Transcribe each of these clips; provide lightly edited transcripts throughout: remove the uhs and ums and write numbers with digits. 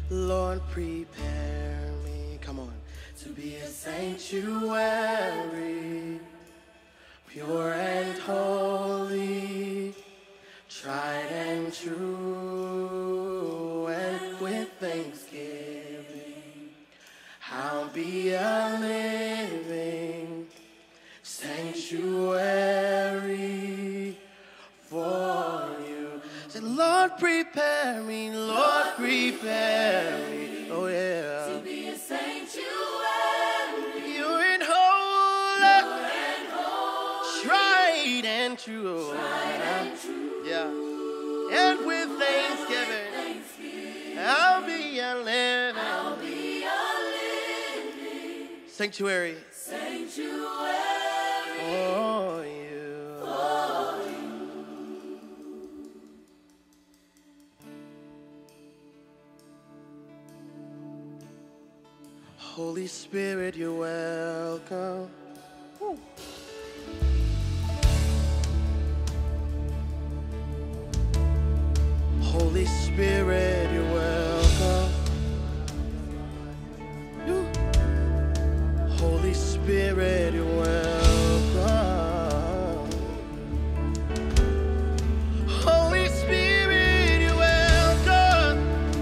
Lord, prepare me, come on, to be a sanctuary, pure and holy, tried and true, and with thanksgiving, I'll be a living sanctuary for you. Say, Lord, prepare me, Lord, prepare me. Oh, yeah. To be a sanctuary. Pure and holy. Tried and true. Yeah. And with thanksgiving, I'll be a living sanctuary. For you. Holy Spirit, you're welcome. Woo. Holy Spirit, you're welcome. Woo. Holy Spirit, you're welcome. Holy Spirit, you're welcome.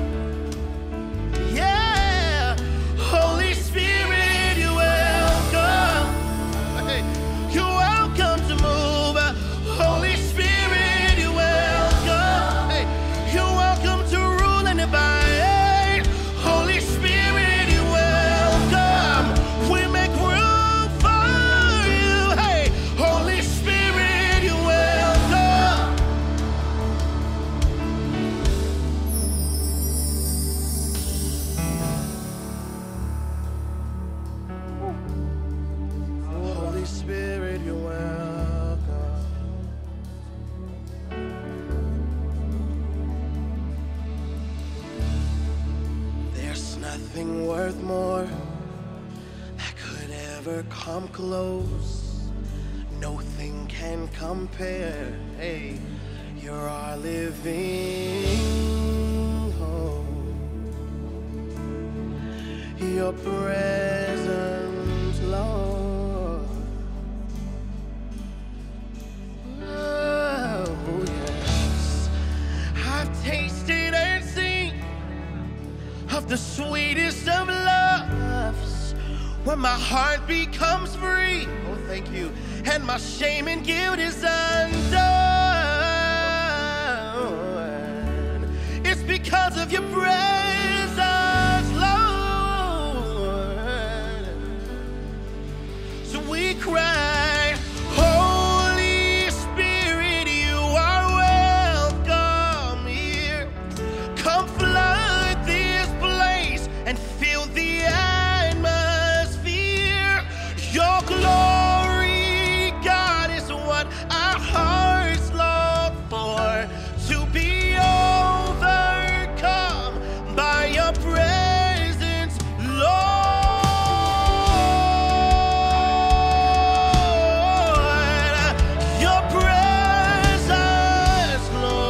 Yeah. Holy Spirit, you're welcome. Hey, you're welcome to move. Holy Spirit, you're welcome. Hey, you're welcome to rule and abide. Holy Spirit, you're welcome. We make room for you. Hey, Holy Spirit, you're welcome. Holy Spirit, you're welcome. There's nothing worth more that could ever come close. Nothing can compare. Hey, you're our living hope. Your presence, Lord. Oh, yes. I've tasted and seen of the sweetest of loves, when my heart becomes free. Oh, thank you. And my shame and guilt is undone. It's because of your presence, Lord. So we cry, Holy Spirit, you are welcome here. Come flood this place and fill the atmosphere. Your glory, God, is what our hearts long for. To be overcome by your presence, Lord. Your presence,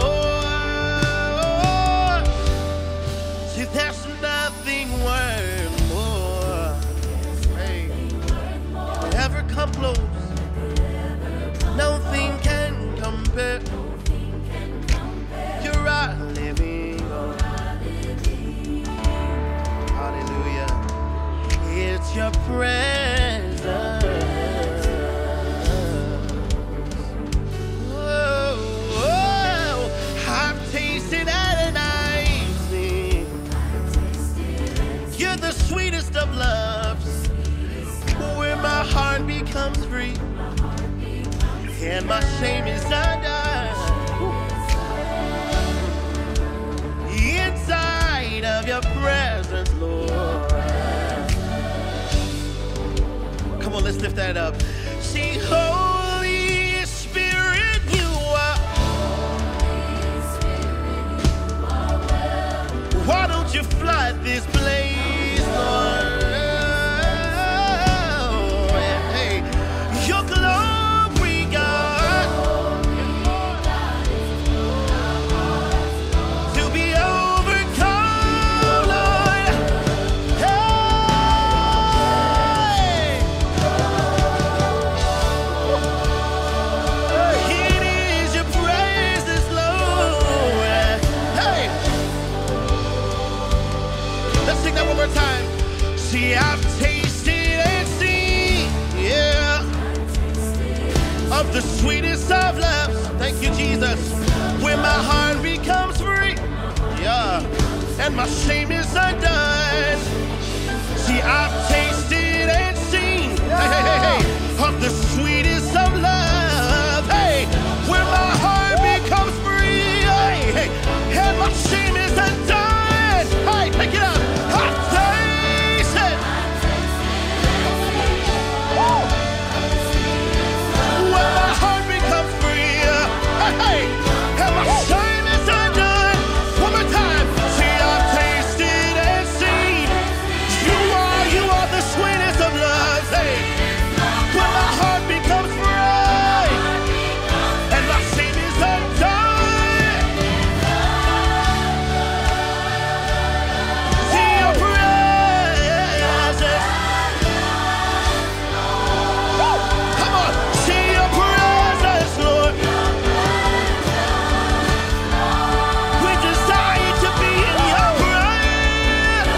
Lord. See, there's nothing worth more. Hey, ever come close. Nothing can compare. You're our living hope. Hallelujah. It's your presence. Oh, oh, I've tasted and I've seen. You're the sweetest of loves, where my heart becomes free and my shame is undone. Inside of your presence, Lord. Come on, let's lift that up. See, Holy Spirit, you are. Why don't you flood this place, Lord? Hey, your glory, God, to be overcome, Lord. and my shame is undone. See, I've tasted and seen, of the sweetest of love, where my heart becomes free, and my shame is undone. Hey, pick it up. I've tasted. Where my heart becomes free, and my shame is undone. One more time. See, I've tasted and seen. You are the sweetest of loves. When my heart becomes free, and my shame is undone. See your presence. Come on, see your presence, Lord. We desire to be in your presence.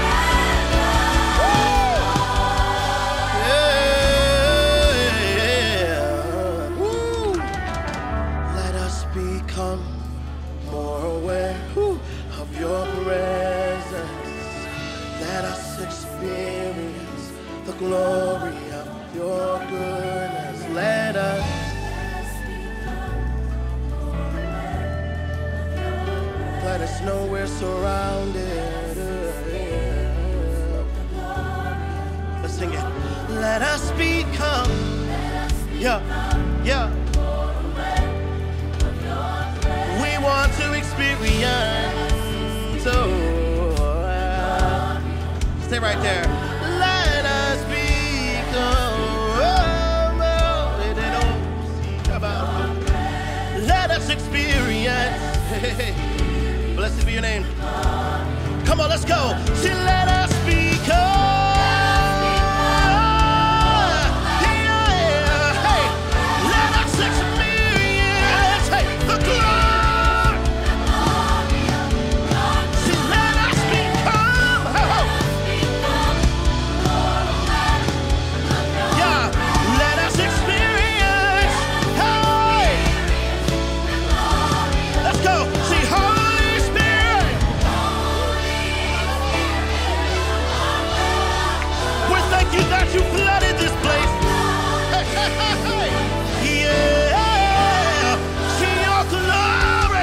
Yeah. Woo. Let us become more aware of your presence. Let us experience the glory of your goodness. Let us. Let us know we're surrounded. Let's sing it. Let us become. Yeah, yeah. We want to experience. Stay right there. Let us become. Let us experience. Blessed be your name. Come on, let's go. See, let us become. Let us experience the glory. See, let us become. Yeah, let us experience. Let's go. See, Holy Spirit. We thank you that you flooded this place. Yeah. See your glory.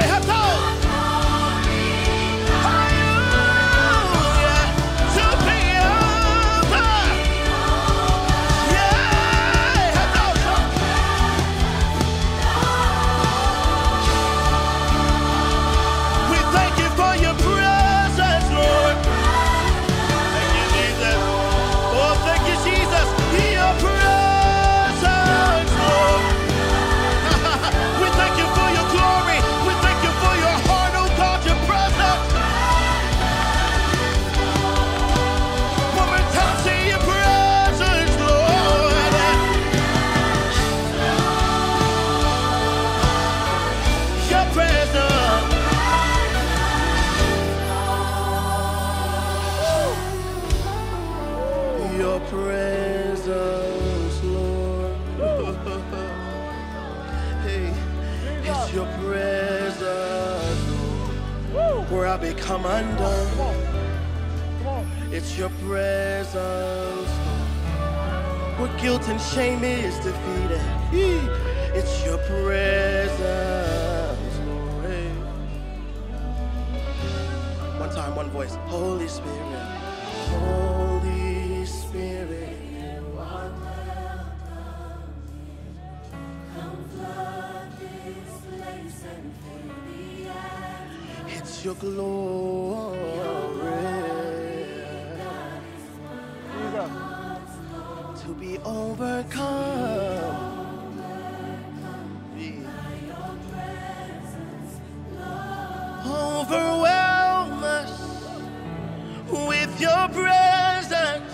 Hallelujah. To be over. Yeah. We thank you for your presence, Lord. Thank you, Jesus. Oh, thank you, Jesus. Your presence, Lord. We thank you for your glory. We thank you for your heart, oh God, your presence. One more time, say your presence, Lord. Your presence. Your presence, Lord. Hey, it's your presence, Lord, where I become undone. It's your presence, Lord, where guilt and shame is defeated. It's your presence, Lord. Hey. One time, one voice. Holy Spirit, Holy Spirit. It's your glory. To be overcome. Overwhelm us with your presence.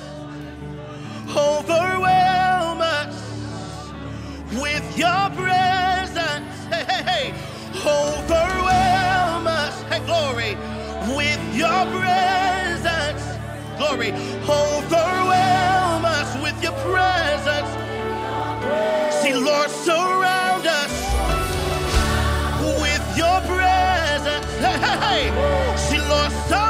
Overwhelm us with your presence. Hey. Overwhelm us, hey, glory, with your presence. Glory, overwhelm us with your presence. See, Lord, surround us with your presence. Hey, see, Lord, surround